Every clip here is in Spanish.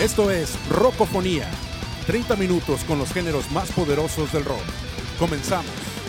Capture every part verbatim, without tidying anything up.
Esto es Rockofonía, treinta minutos con los géneros más poderosos del rock. Comenzamos.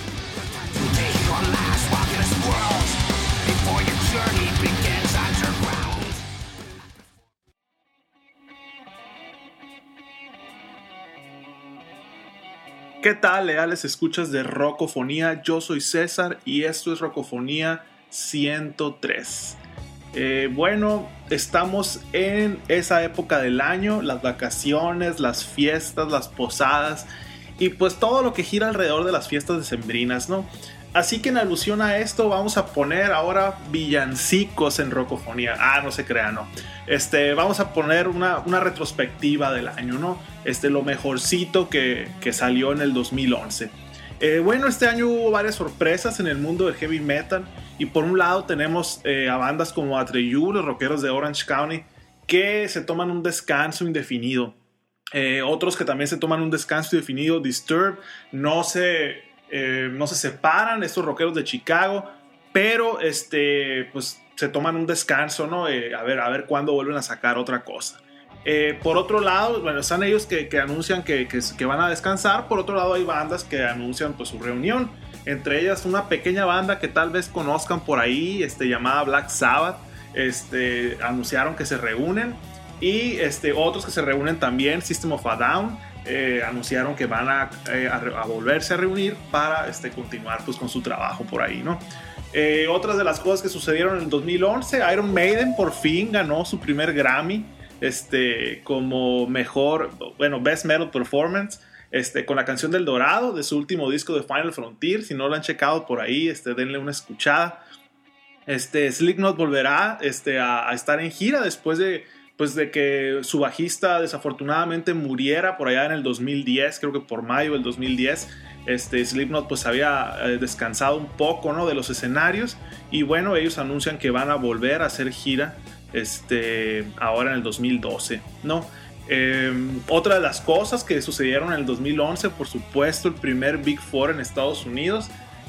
¿Qué tal, leales escuchas de Rockofonía? Yo soy César y esto es Rockofonía ciento tres. Eh, bueno, estamos en esa época del año, las vacaciones, las fiestas, las posadas y pues todo lo que gira alrededor de las fiestas decembrinas, ¿no? Así que en alusión a esto vamos a poner ahora villancicos en Rockofonía. Ah, no se crean, no. Este, vamos a poner una, una retrospectiva del año, ¿no? Este, lo mejorcito que, que salió en el dos mil once. Eh, bueno, este año hubo varias sorpresas en el mundo del heavy metal. Y por un lado tenemos eh, a bandas como Atreyu, los rockeros de Orange County, que se toman un descanso indefinido. Eh, otros que también se toman un descanso indefinido, Disturbed, no se... Eh, no se separan estos rockeros de Chicago, pero este, pues, se toman un descanso, ¿no? Eh, a ver, a ver cuándo vuelven a sacar otra cosa. Eh, por otro lado, bueno, están ellos que, que anuncian que, que, que van a descansar. Por otro lado hay bandas que anuncian pues, su reunión. Entre ellas una pequeña banda que tal vez conozcan por ahí, este, llamada Black Sabbath. Este, anunciaron que se reúnen. Y este, otros que se reúnen también, System of a Down. Eh, anunciaron que van a, eh, a, a volverse a reunir para este, continuar pues, con su trabajo por ahí, ¿no? Eh, otras de las cosas que sucedieron en el dos mil once, Iron Maiden por fin ganó su primer Grammy este, como mejor, bueno, Best Metal Performance este, con la canción del Dorado de su último disco de Final Frontier. Si no lo han checado por ahí, este, denle una escuchada. Este, Slipknot volverá este, a, a estar en gira después de pues de que su bajista desafortunadamente muriera por allá en el dos mil diez, creo que por mayo del dos mil diez. Este, Slipknot pues había eh, descansado un poco, ¿no? de los escenarios y bueno, ellos anuncian que van a volver a hacer gira este, ahora en el dos mil doce, ¿no? Eh, otra de las cosas que sucedieron en el dos mil once, por supuesto, el primer Big Four en Estados Unidos,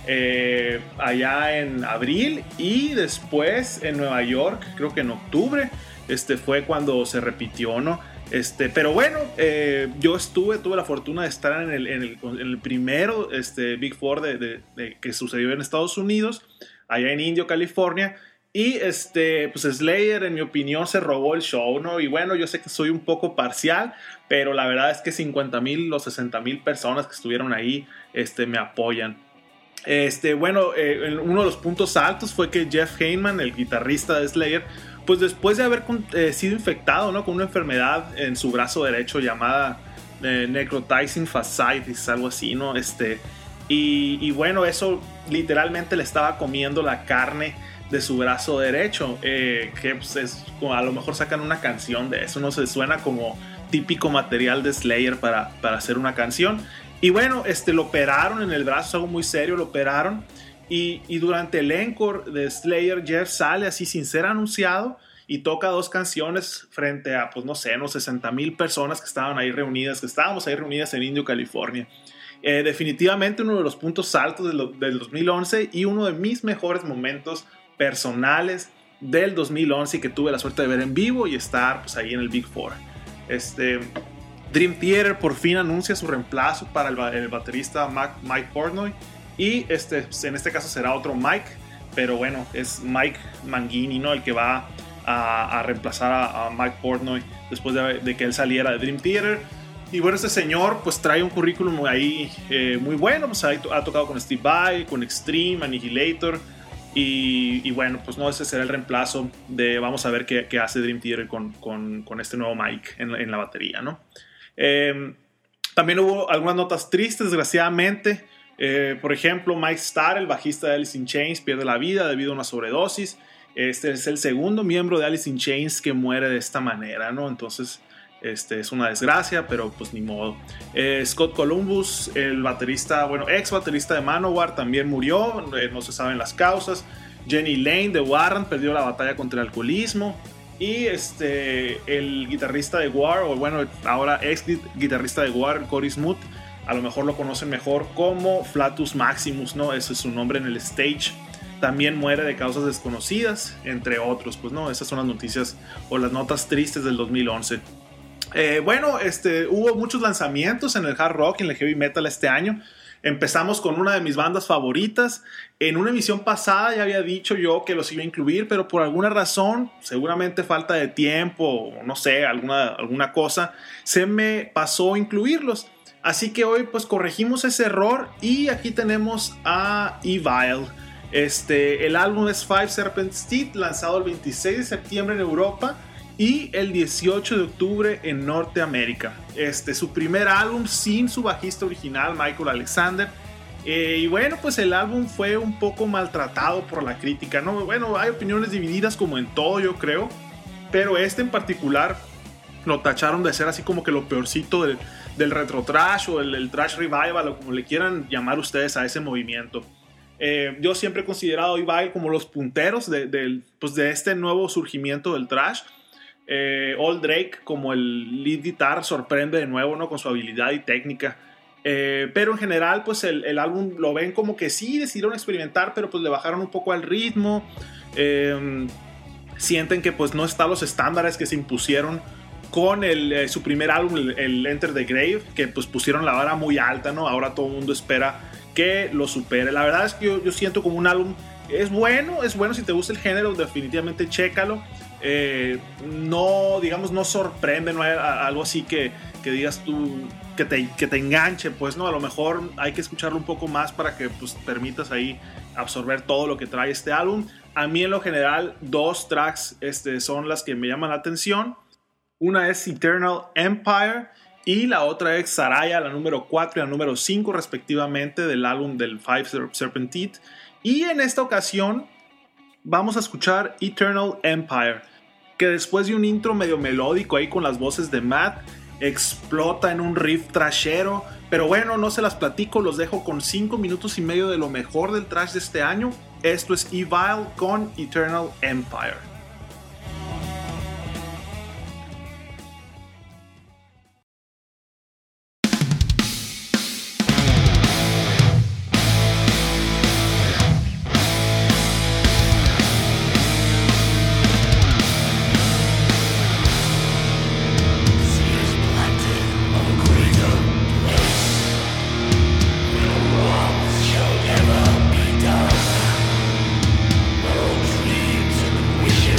eh, allá en abril, y después en Nueva York, creo que en octubre. Este fue cuando se repitió, ¿no? Este, pero bueno, eh, yo estuve, tuve la fortuna de estar en el, en el, en el primero este, Big Four de, de, de, que sucedió en Estados Unidos, allá en Indio, California. Y este, pues Slayer, en mi opinión, se robó el show, ¿no? Y bueno, yo sé que soy un poco parcial, pero la verdad es que cincuenta mil o sesenta mil personas que estuvieron ahí este, me apoyan. Este, bueno, eh, uno de los puntos altos fue que Jeff Hanneman, el guitarrista de Slayer, pues después de haber eh, sido infectado, ¿no? con una enfermedad en su brazo derecho llamada eh, necrotizing fasciitis, algo así, ¿no? Este, y, y bueno, eso literalmente le estaba comiendo la carne de su brazo derecho, eh, que pues es, a lo mejor sacan una canción de eso, no se suena como típico material de Slayer para, para hacer una canción. Y bueno, este, lo operaron en el brazo, algo muy serio, lo operaron. Y, y durante el encore de Slayer, Jeff sale así sin ser anunciado y toca dos canciones frente a, pues no sé, unos sesenta mil personas que estaban ahí reunidas, que estábamos ahí reunidas en Indio, California. Eh, definitivamente uno de los puntos altos del, del dos mil once y uno de mis mejores momentos personales del dos mil once y que tuve la suerte de ver en vivo y estar pues ahí en el Big Four. Este, Dream Theater por fin anuncia su reemplazo para el, el baterista Mike Portnoy. Y este, en este caso será otro Mike, pero bueno, es Mike Mangini, ¿no? El que va a, a reemplazar a, a Mike Portnoy después de, de que él saliera de Dream Theater. Y bueno, este señor pues trae un currículum ahí eh, muy bueno, pues ha, ha tocado con Steve Vai, con Extreme, Annihilator. Y, y bueno, pues no, ese será el reemplazo de, vamos a ver qué, qué hace Dream Theater con, con, con este nuevo Mike en, en la batería, ¿no? Eh, también hubo algunas notas tristes, desgraciadamente. Eh, por ejemplo, Mike Starr, el bajista de Alice in Chains, pierde la vida debido a una sobredosis. Este es el segundo miembro de Alice in Chains que muere de esta manera, ¿no? Entonces, este es una desgracia, pero pues ni modo. Eh, Scott Columbus, el baterista, bueno, ex baterista de Manowar, también murió. Eh, no se saben las causas. Jenny Lane de Warrant perdió la batalla contra el alcoholismo. Y este, el guitarrista de War, o bueno, ahora ex guitarrista de War, Corey Smoot, a lo mejor lo conocen mejor como Flatus Maximus, ¿no? Ese es su nombre en el stage. También muere de causas desconocidas, entre otros, pues, ¿no? Esas son las noticias o las notas tristes del dos mil once. Eh, bueno, este, hubo muchos lanzamientos en el hard rock y en el heavy metal este año. Empezamos con una de mis bandas favoritas. En una emisión pasada ya había dicho yo que los iba a incluir, pero por alguna razón, seguramente falta de tiempo, no sé, alguna, alguna cosa, se me pasó incluirlos. Así que hoy pues corregimos ese error y aquí tenemos a Evil. Este, el álbum es Five Serpents Teeth, lanzado el veintiséis de septiembre en Europa y el dieciocho de octubre en Norteamérica. Este, su primer álbum sin su bajista original, Michael Alexander. Eh, y bueno, pues el álbum fue un poco maltratado por la crítica, ¿no? Bueno, hay opiniones divididas como en todo, yo creo. Pero este en particular lo tacharon de ser así como que lo peorcito del, del retro trash o el, el trash revival o como le quieran llamar ustedes a ese movimiento. Eh, yo siempre he considerado a Evil como los punteros de, de, pues de este nuevo surgimiento del trash. Eh, Old Drake como el lead guitar sorprende de nuevo, ¿no? Con su habilidad y técnica. Eh, pero en general pues el, el álbum lo ven como que sí decidieron experimentar, pero pues le bajaron un poco al ritmo. Eh, sienten que pues no están los estándares que se impusieron con el, eh, su primer álbum, el, el Enter the Grave, que pues pusieron la vara muy alta, ¿no? Ahora todo el mundo espera que lo supere. La verdad es que yo, yo siento como un álbum, es bueno, es bueno si te gusta el género, definitivamente chécalo. Eh, no, digamos, no sorprende, no hay algo así que, que digas tú, que te, que te enganche, pues no, a lo mejor hay que escucharlo un poco más para que pues permitas ahí absorber todo lo que trae este álbum. A mí en lo general dos tracks este, son las que me llaman la atención. Una es Eternal Empire y la otra es Saraya, la número cuatro y la número cinco respectivamente del álbum del Five Serpent Teeth. Y en esta ocasión vamos a escuchar Eternal Empire, que después de un intro medio melódico ahí con las voces de Matt, explota en un riff trashero. Pero bueno, no se las platico, los dejo con cinco minutos y medio de lo mejor del trash de este año. Esto es Evil con Eternal Empire. Wish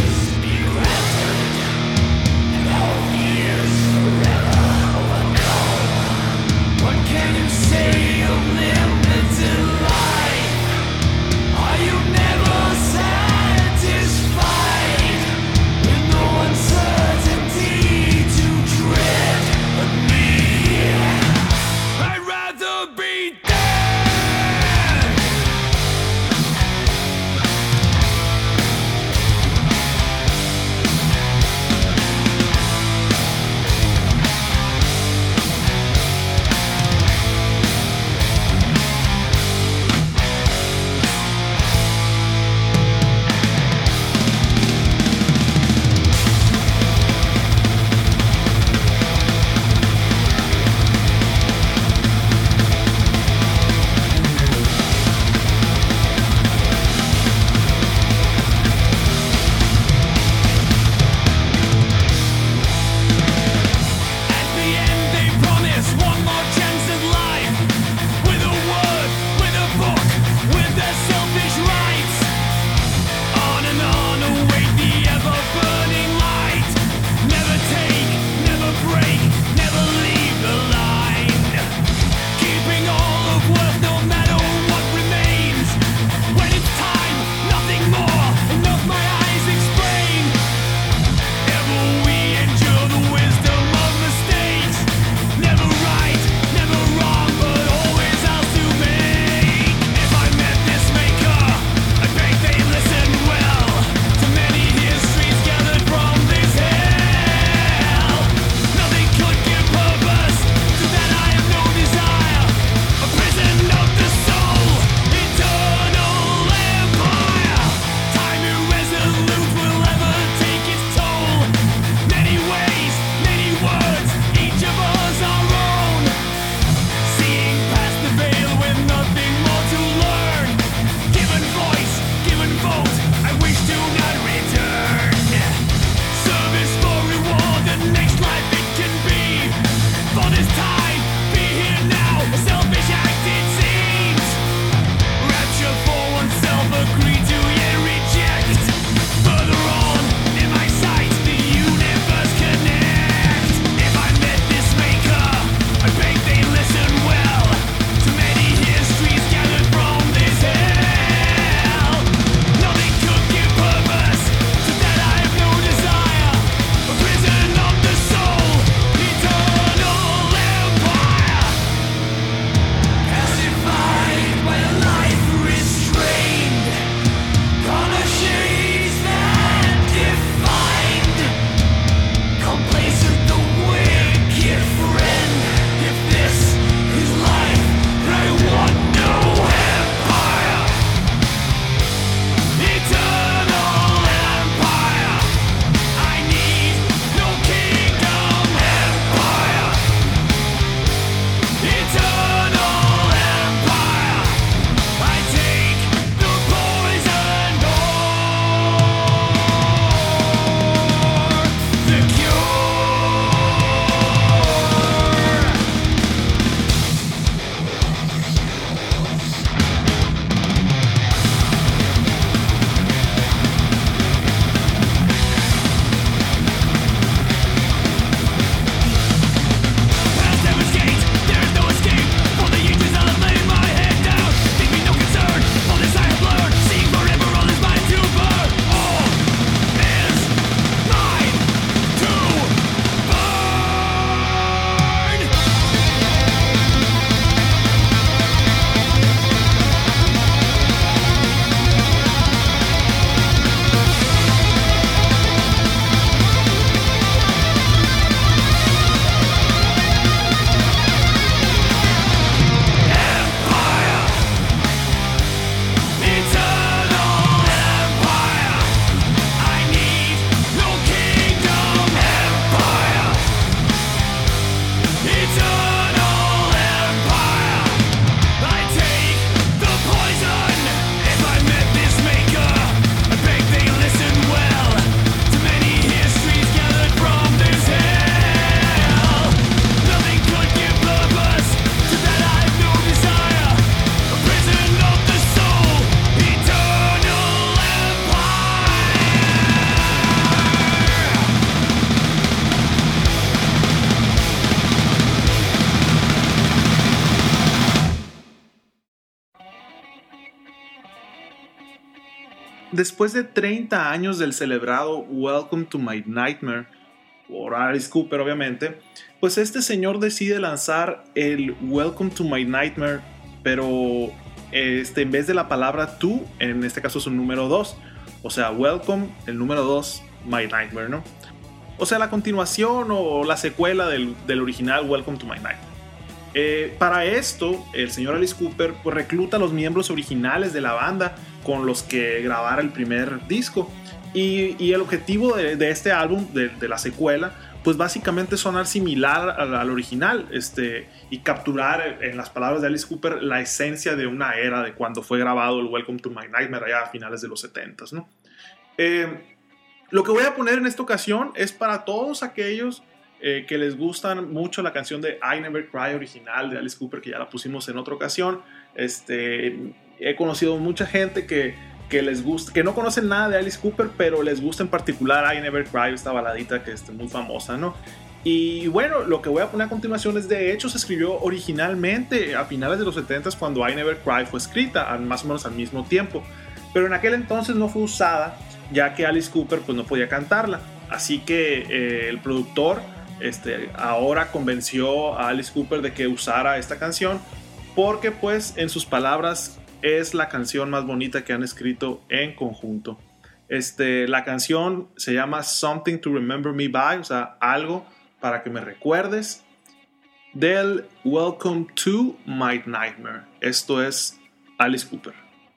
después de treinta años del celebrado Welcome to My Nightmare, por Alice Cooper obviamente, pues este señor decide lanzar el Welcome to My Nightmare, pero este, en vez de la palabra to, en este caso es un número dos. O sea, Welcome, el número dos, My Nightmare, ¿no? O sea, la continuación o la secuela del, del original Welcome to My Nightmare. Eh, para esto, el señor Alice Cooper pues, recluta a los miembros originales de la banda con los que grabara el primer disco. Y, y el objetivo de, de este álbum, de, de la secuela, pues básicamente sonar similar al, al original este, y capturar, en las palabras de Alice Cooper, la esencia de una era de cuando fue grabado el Welcome to My Nightmare allá a finales de los setentas, ¿no? Eh, lo que voy a poner en esta ocasión es para todos aquellos eh, que les gustan mucho la canción de I Never Cry original de Alice Cooper, que ya la pusimos en otra ocasión. Este, he conocido mucha gente que que les gusta, que no conocen nada de Alice Cooper, pero les gusta en particular I Never Cry, esta baladita que es muy famosa, ¿no? Y bueno, lo que voy a poner a continuación es, de hecho, se escribió originalmente a finales de los setentas cuando I Never Cry fue escrita, más o menos al mismo tiempo, pero en aquel entonces no fue usada, ya que Alice Cooper pues no podía cantarla, así que eh, el productor este, ahora convenció a Alice Cooper de que usara esta canción, porque pues en sus palabras es la canción más bonita que han escrito en conjunto. Este, la canción se llama Something to Remember Me By, o sea, algo para que me recuerdes, del Welcome to My Nightmare. Esto es Alice Cooper.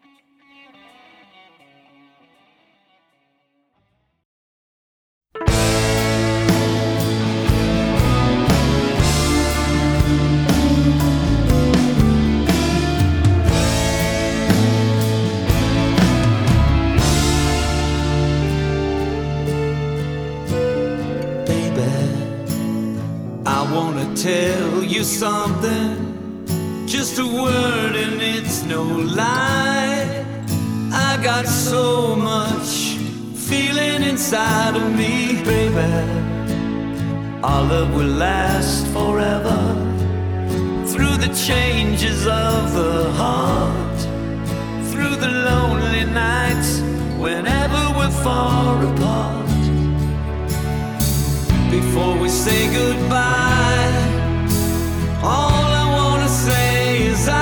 Tell you something, just a word and it's no lie. I got so much feeling inside of me, baby. Our love will last forever, through the changes of the heart, through the lonely nights, whenever we're far apart. Before we say goodbye, all I wanna say is I,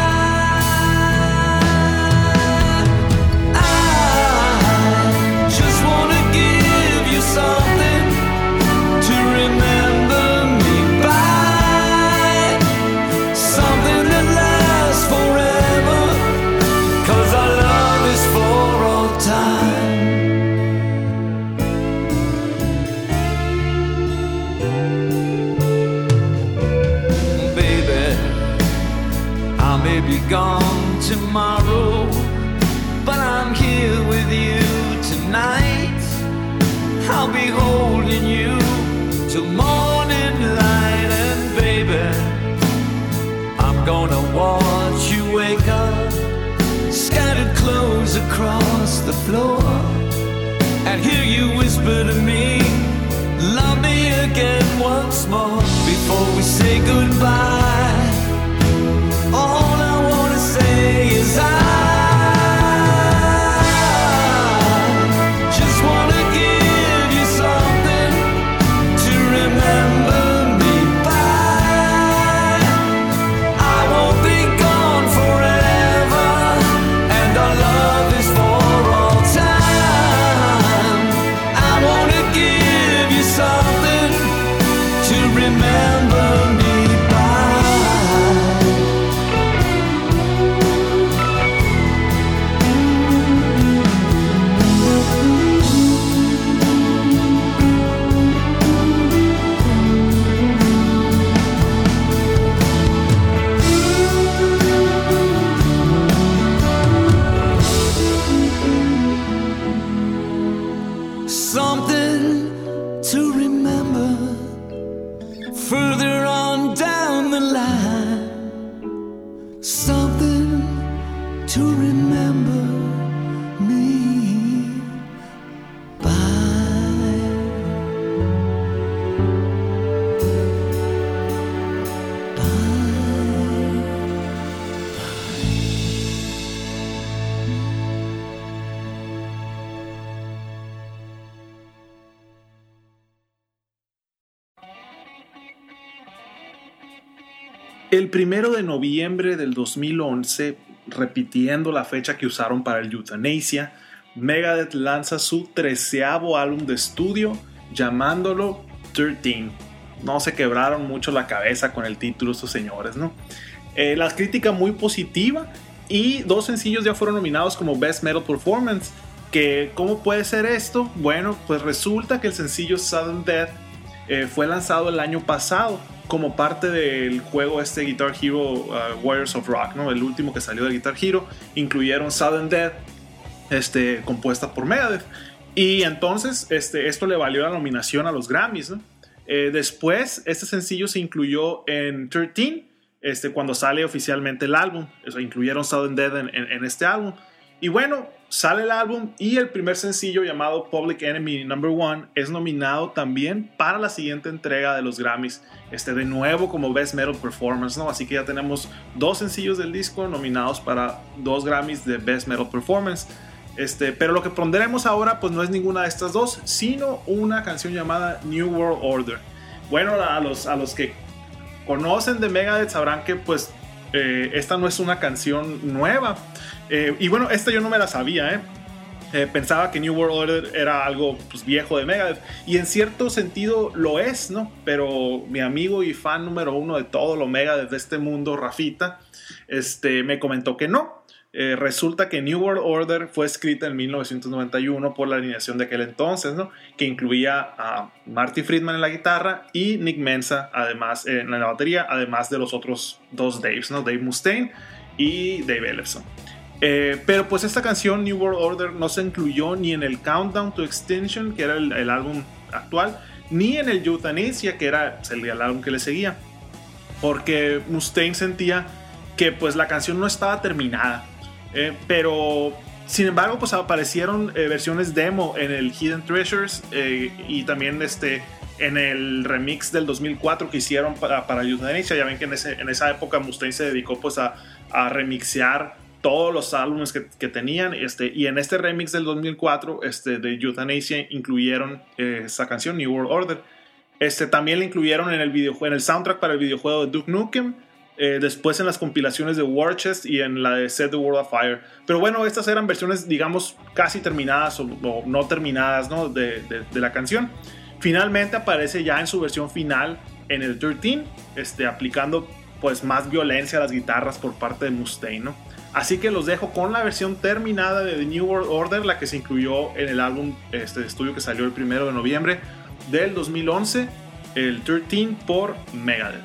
I just wanna give you something to remember me by, something that lasts forever, 'cause our love is for all time. Be gone tomorrow, but I'm here with you tonight. I'll be holding you till morning light, and baby, I'm gonna watch you wake up, scattered clothes across the floor, and hear you whisper to me, love me again once more. Before we say goodbye, all I wanna say is I just wanna give you something to remember me by. I won't be gone forever, and our love is for all time. I wanna give you something to remember me by. El primero de noviembre del dos mil once, repitiendo la fecha que usaron para el Euthanasia, Megadeth lanza su treceavo álbum de estudio llamándolo trece. No se quebraron mucho la cabeza con el título estos señores, ¿no? Eh, la crítica muy positiva y dos sencillos ya fueron nominados como Best Metal Performance. Que, ¿cómo puede ser esto? Bueno, pues resulta que el sencillo Sudden Death eh, fue lanzado el año pasado como parte del juego este Guitar Hero uh, Warriors of Rock, ¿no? El último que salió de Guitar Hero. Incluyeron Sudden Death, este, compuesta por Megadeth. Y entonces este, esto le valió la nominación a los Grammys, ¿no? Eh, después, este sencillo se incluyó en trece, este, cuando sale oficialmente el álbum. O sea, incluyeron Sudden Death en, en, en este álbum. Y bueno, sale el álbum y el primer sencillo llamado Public Enemy Number One es nominado también para la siguiente entrega de los Grammys, este, de nuevo como Best Metal Performance, ¿no? Así que ya tenemos dos sencillos del disco nominados para dos Grammys de Best Metal Performance. Este, pero lo que pondremos ahora pues no es ninguna de estas dos, sino una canción llamada New World Order. Bueno, a los, a los que conocen de Megadeth sabrán que pues eh, esta no es una canción nueva. Eh, y bueno, esta yo no me la sabía, ¿eh? Eh, pensaba que New World Order era algo pues, viejo de Megadeth, y en cierto sentido lo es, ¿no? Pero mi amigo y fan número uno de todo lo Megadeth de este mundo, Rafita, este, me comentó que no. Eh, resulta que New World Order fue escrita en mil novecientos noventa y uno por la alineación de aquel entonces, ¿no? Que incluía a Marty Friedman en la guitarra y Nick Menza además en la batería, además de los otros dos Daves, ¿no? Dave Mustaine y Dave Ellefson. Eh, pero pues esta canción New World Order no se incluyó ni en el Countdown to Extinction, que era el, el álbum actual, ni en el Euthanasia, que era el, el álbum que le seguía, porque Mustaine sentía que pues la canción no estaba terminada. Eh, pero sin embargo pues aparecieron eh, versiones demo en el Hidden Treasures eh, y también este, en el remix del dos mil cuatro que hicieron para, para Euthanasia. Ya ven que en, ese, en esa época Mustaine se dedicó pues a, a remixear todos los álbumes que, que tenían, este, y en este remix del dos mil cuatro este, de Euthanasia incluyeron eh, esa canción New World Order. Este, también la incluyeron en el, videojuego, en el soundtrack para el videojuego de Duke Nukem, eh, después en las compilaciones de War Chest y en la de Set the World Afire. Pero bueno, estas eran versiones digamos casi terminadas o, o no terminadas, ¿no? de, de, de la canción. Finalmente aparece ya en su versión final en el trece, este, aplicando pues más violencia a las guitarras por parte de Mustaine, ¿no? Así que los dejo con la versión terminada de The New World Order, la que se incluyó en el álbum este, de estudio que salió el primero de noviembre del dos mil once, el trece por Megadeth.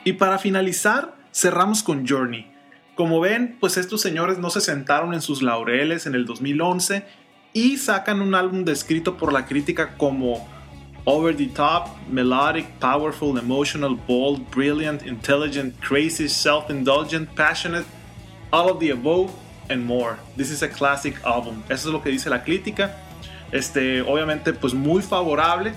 Y para finalizar, cerramos con Journey. Como ven, pues estos señores no se sentaron en sus laureles en el dos mil once y sacan un álbum descrito por la crítica como over the top, melodic, powerful, emotional, bold, brilliant, intelligent, crazy, self-indulgent, passionate, all of the above and more. This is a classic album. Eso es lo que dice la crítica. Este, obviamente, pues muy favorable.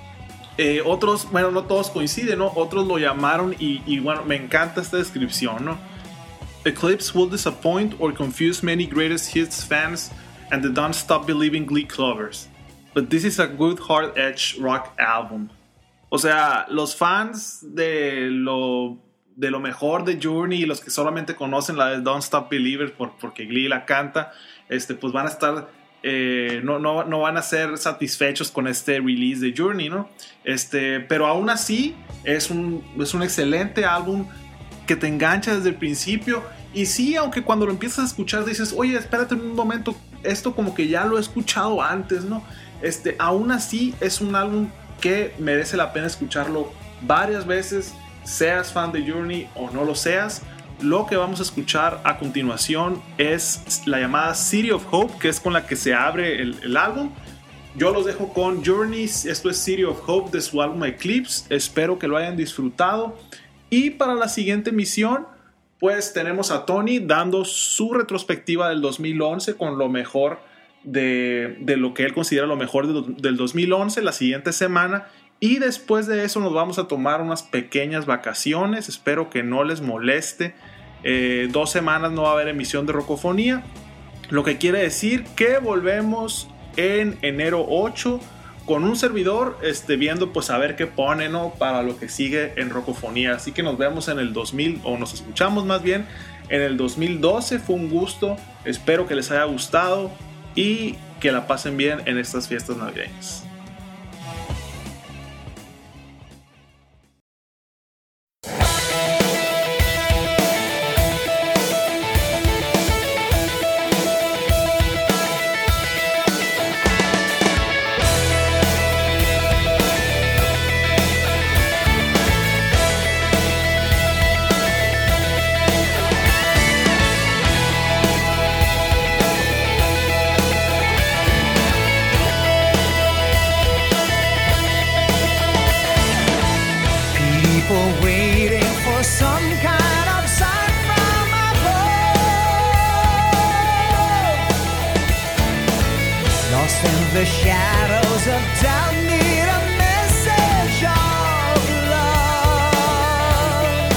Eh, otros, bueno, no todos coinciden, ¿no? Otros lo llamaron y, y bueno, me encanta esta descripción, ¿no? Eclipse will disappoint or confuse many greatest hits fans and the Don't Stop Believing Glee clovers. But this is a good hard edge rock album. O sea, los fans de lo, de lo mejor de Journey y los que solamente conocen la de Don't Stop Believers por, porque Glee la canta, este, pues van a estar, eh, no, no, no van a ser satisfechos con este release de Journey, ¿no? Este, pero aún así es un, es un excelente álbum que te engancha desde el principio. Y sí, aunque cuando lo empiezas a escuchar dices, oye, espérate un momento, esto como que ya lo he escuchado antes, ¿no? Este, aún así es un álbum que merece la pena escucharlo varias veces, seas fan de Journey o no lo seas. Lo que vamos a escuchar a continuación es la llamada City of Hope, que es con la que se abre el, el álbum. Yo los dejo con Journey, esto es City of Hope de su álbum Eclipse. Espero que lo hayan disfrutado. Y para la siguiente emisión, pues tenemos a Tony dando su retrospectiva del dos mil once con lo mejor de, de lo que él considera lo mejor de, del dos mil once la siguiente semana. Y después de eso nos vamos a tomar unas pequeñas vacaciones. Espero que no les moleste. Eh, dos semanas no va a haber emisión de Rocofonía, lo que quiere decir que volvemos en enero ocho con un servidor este, viendo pues a ver qué pone, ¿no? Para lo que sigue en Rocofonía. Así que nos vemos en el dos mil, o nos escuchamos más bien en el dos mil doce. Fue un gusto, espero que les haya gustado y que la pasen bien en estas fiestas navideñas. The shadows of doubt need a message of love.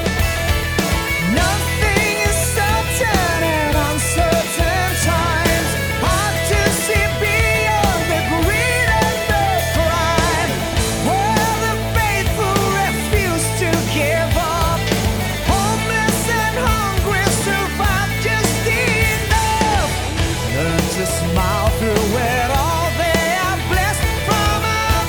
Nothing is certain in uncertain times. Hard to see beyond the greed and the crime. Where the faithful refuse to give up. Homeless and hungry survive just enough. Learn to smile through it all. From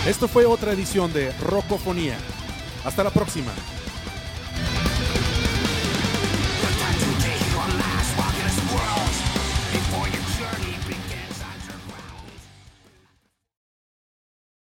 Esto fue otra edición de Rocofonía. Hasta la próxima.